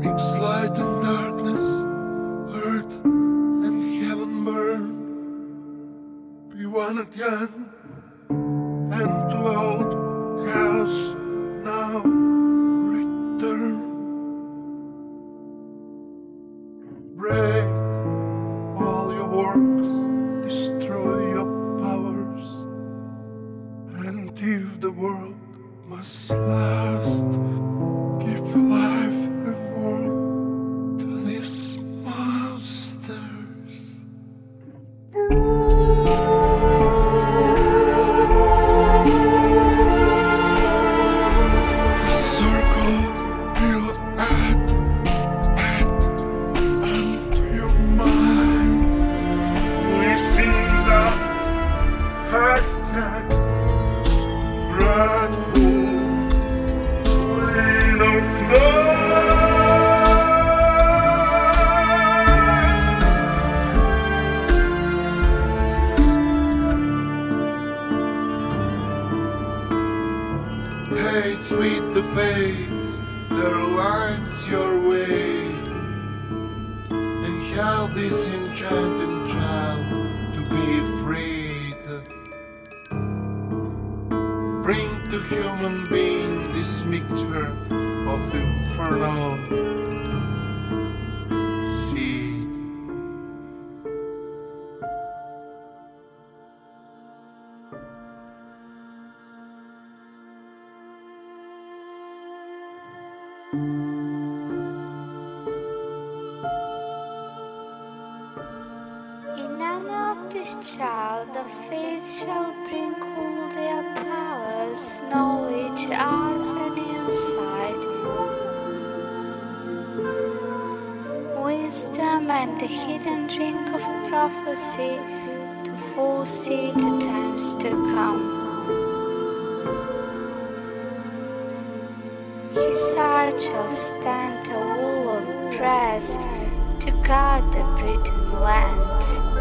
Mix light and darkness, earth and heaven burn. Be one again, and to old chaos now return. Break all your works, destroy your powers, and if the world must last, give life and work to these monsters. The circle will add unto your mind. We see the hashtag dreadful queen of love. Hey, sweet the fates, their lines your way, and help this enchanted child to be freed. Bring to human being this mixture of infernal seed. In honor of this child, the fates shall bring all their powers, knowledge, arts, and insight, wisdom, and the hidden drink of prophecy to foresee the times to come. His heart shall stand a wall of brass to guard the Britain land.